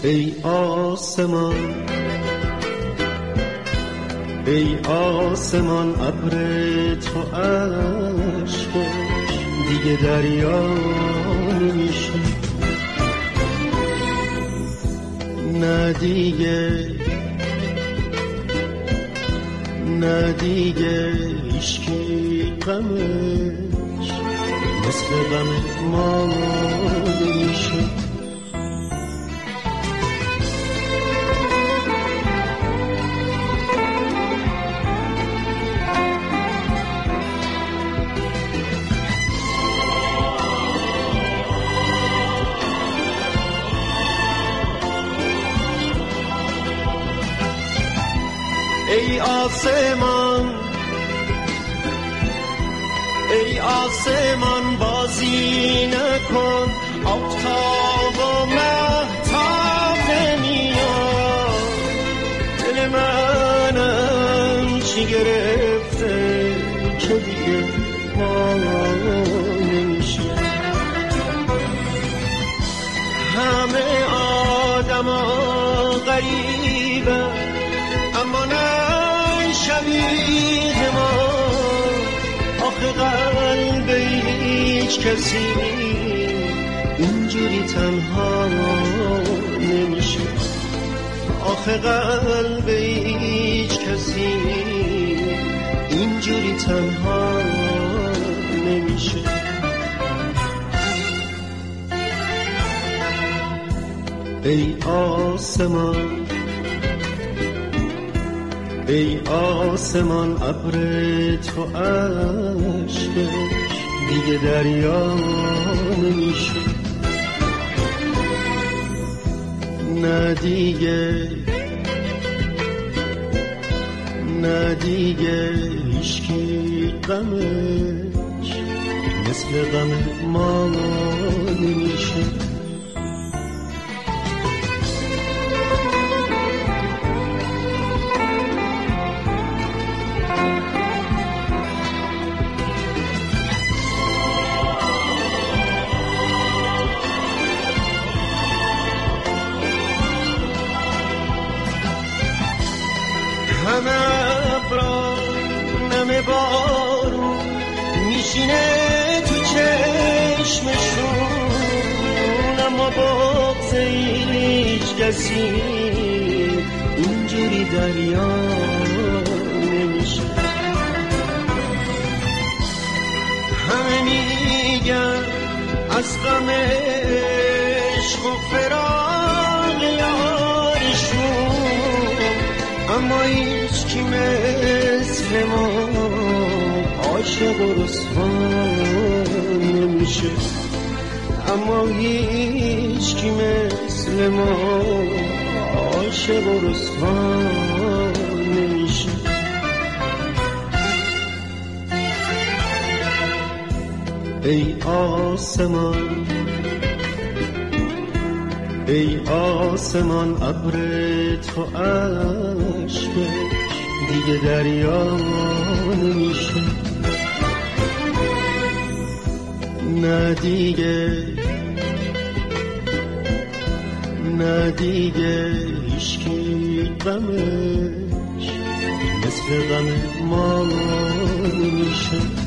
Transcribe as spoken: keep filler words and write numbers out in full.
ای آسمان ای آسمان ابر تو عشقش دیگه دریا نمیشه، نه دیگه نه دیگه هیچکی غمش مثل غم ما نمیشه. ای آسمان ای آسمان بازی نکن، آفتاب و مهتاب نمیاد، دل منم چی گرفته که دیگه ما نمیشه. همه آدم ها غریبه اما نه شبیه ما، آخه قلب هیچ کسی اینجوری تنها نمیشه، آخه قلب هیچ کسی اینجوری تنها نمیشه. ای آسمان ای آسمان ابر تو عشقش دیگه دریا نمیشه، نه دیگه نه دیگه هیچکی غمش مثل غم ما نمیشه. همه ابرا نم بارون میشینه تو چشمشون، اما بغض هیچ کسی اینجوری دریا نمیشه. همه میگن از غم عشق و فراق یارشون، اما هیچ کی مثل ما عاشق و رسوا نمیشه، اما هیچ کی مثل ما عاشق و رسوا نمیشه. ای آسمان ای آسمان ابر تو عشقش دیگه دریا نمیشه، نه دیگه نه دیگه هیچکی غمش مثل غم ما نمیشه.